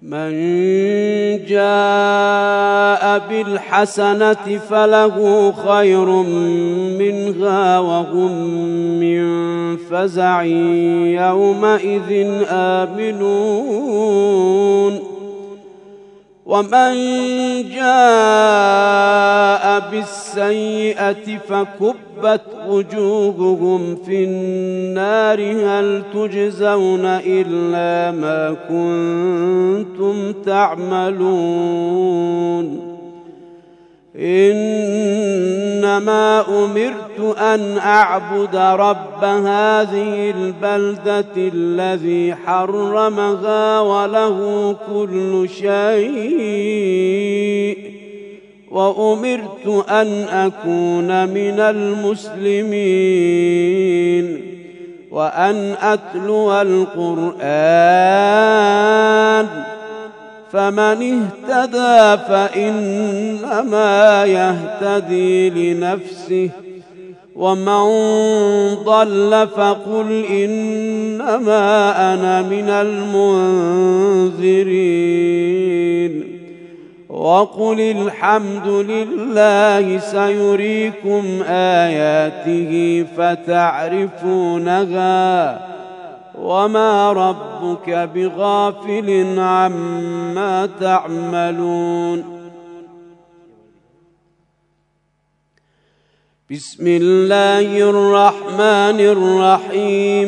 من جاء بالحسنة فله خير منها وهم من فزع يومئذ آمنون ومن جاء بالسيئة فكبت وجوههم في النار هل تجزون إلا ما كنتم تعملون إنما أمرت أن أعبد رب هذه البلدة الذي حرمها وله كل شيء وأمرت أن أكون من المسلمين وأن أتلو القرآن فمن اهتدى فإنما يهتدي لنفسه ومن ضل فقل إنما أنا من المنذرين وقل الحمد لله سيريكم آياته فتعرفونها وما ربك بغافل عما تعملون بسم الله الرحمن الرحيم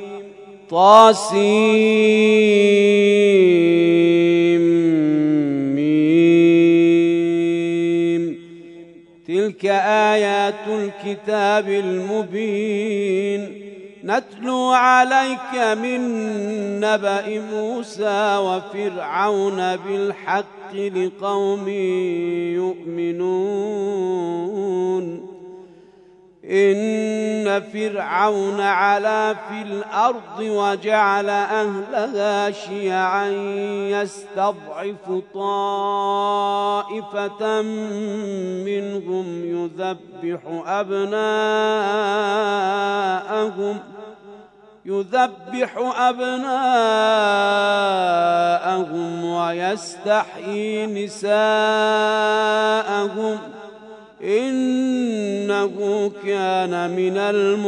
طاسيم تلك آيات الكتاب المبين نتلو عليك من نبأ موسى وفرعون بالحق لقوم يؤمنون إن فرعون علا في الأرض وجعل أهلها شيعا يستضعف طائفة منهم يذبح أبناءهم ويستحيي نساءهم إنه كان من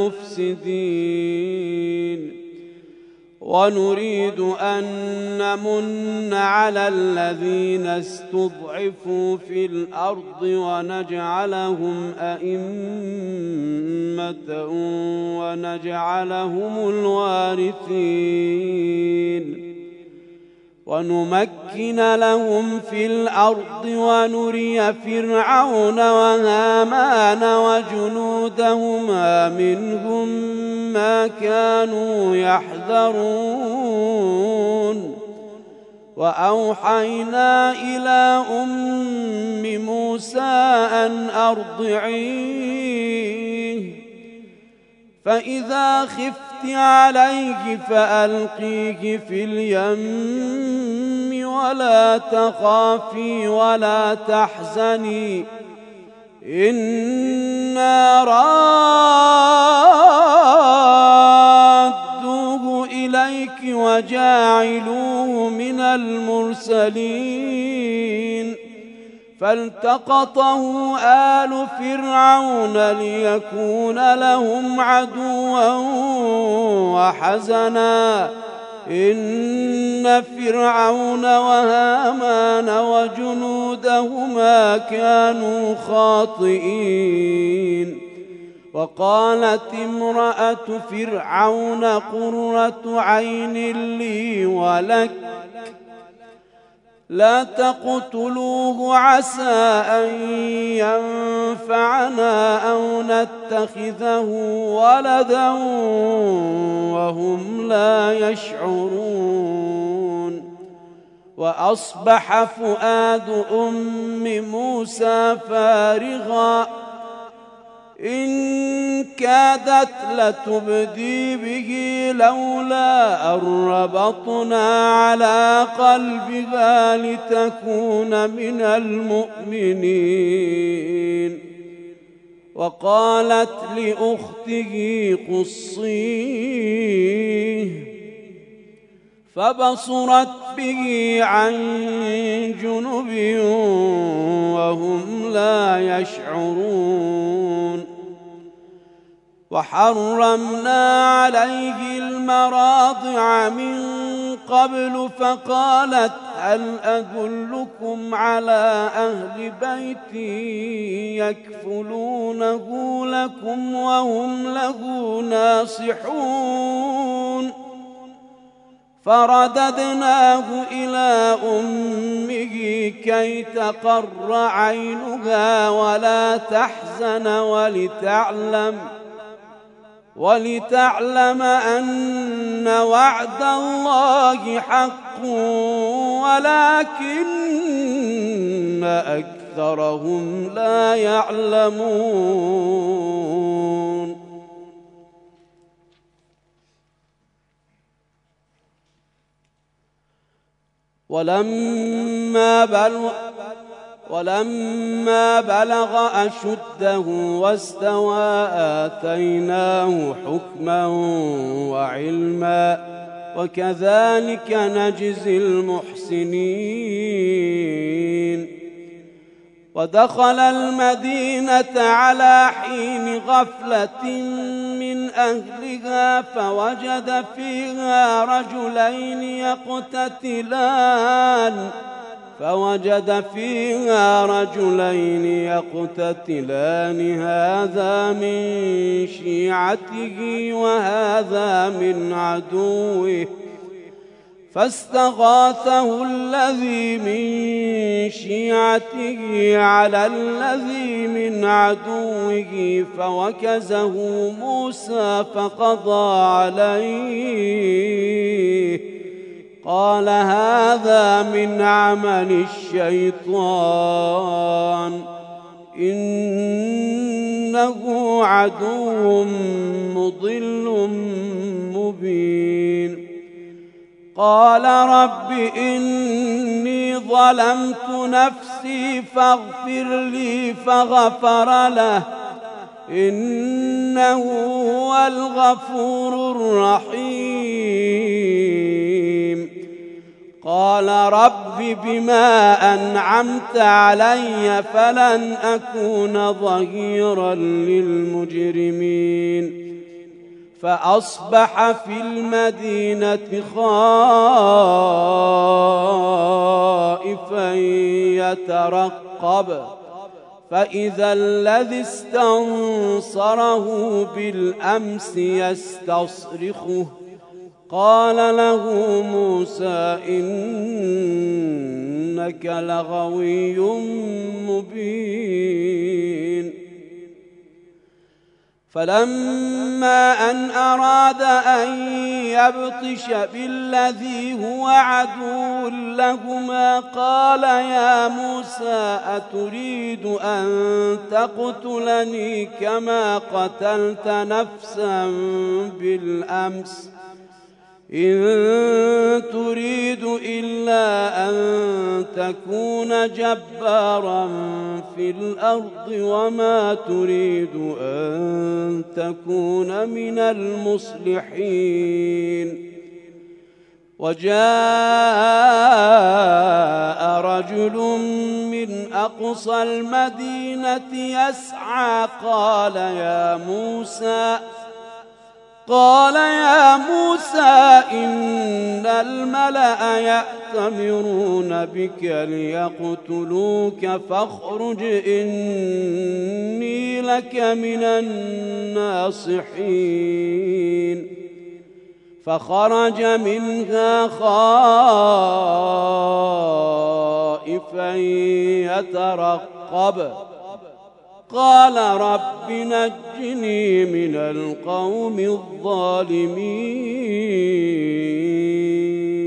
المفسدين ونريد أن نمن على الذين استضعفوا في الأرض ونجعلهم أئمة ونجعلهم الوارثين ونمكن لهم في الأرض ونري فرعون وهامان وجنودهما منهم ما كانوا يحذرون وأوحينا إلى أم موسى أن أرضعيه فإذا خفت عليه فألقيه في اليم ولا تخافي ولا تحزني إنا رادوه إليك وجاعلوه من المرسلين فالتقطه آل فرعون ليكون لهم عدوا وحزنا إن فرعون وهامان وجنودهما كانوا خاطئين وقالت امرأة فرعون قرة عين لي ولك لا تقتلوه عسى أن ينفعنا أو نتخذه ولدا وهم لا يشعرون وأصبح فؤاد أم موسى فارغا إن كادت لتبدي به لولا أن ربطنا على قلبها لتكون من المؤمنين وقالت لأخته قصيه فبصرت به عن جنب وهم لا يشعرون وحرمنا عليه المراضع من قبل فقالت هل أدلكم على أهل بيت يكفلونه لكم وهم له ناصحون فرددناه إلى أمه كي تقر عينها ولا تحزن ولتعلم أن وعد الله حق ولكن أكثرهم لا يعلمون ولما بلغ أشده واستوى آتيناه حكما وعلما وكذلك نجزي المحسنين ودخل المدينة على حين غفلة من أهلها فوجد فيها رجلين يقتتلان هذا من شيعته وهذا من عدوه فاستغاثه الذي من شيعته على الذي من عدوه فوكزه موسى فقضى عليه قال هذا من عمل الشيطان إنه عدو مضل مبين قال رب إني ظلمت نفسي فاغفر لي فغفر له إنه هو الغفور الرحيم قال رب بما أنعمت علي فلن أكون ظهيرا للمجرمين فأصبح في المدينة خائفا يترقب فإذا الذي استنصره بالأمس يستصرخه قال له موسى إنك لغوي مبين فلما أن أراد أن يبطش بالذي هو عدو لهما قال يا موسى أتريد أن تقتلني كما قتلت نفسا بالأمس إن تريد إلا أن تكون جبارا في الأرض وما تريد أن تكون من المصلحين وجاء رجل من أقصى المدينة يسعى قال يا موسى إن الملأ يأتمرون بك ليقتلوك فاخرج إني لك من الناصحين فخرج منها خائفا يترقب قال رب نجني من القوم الظالمين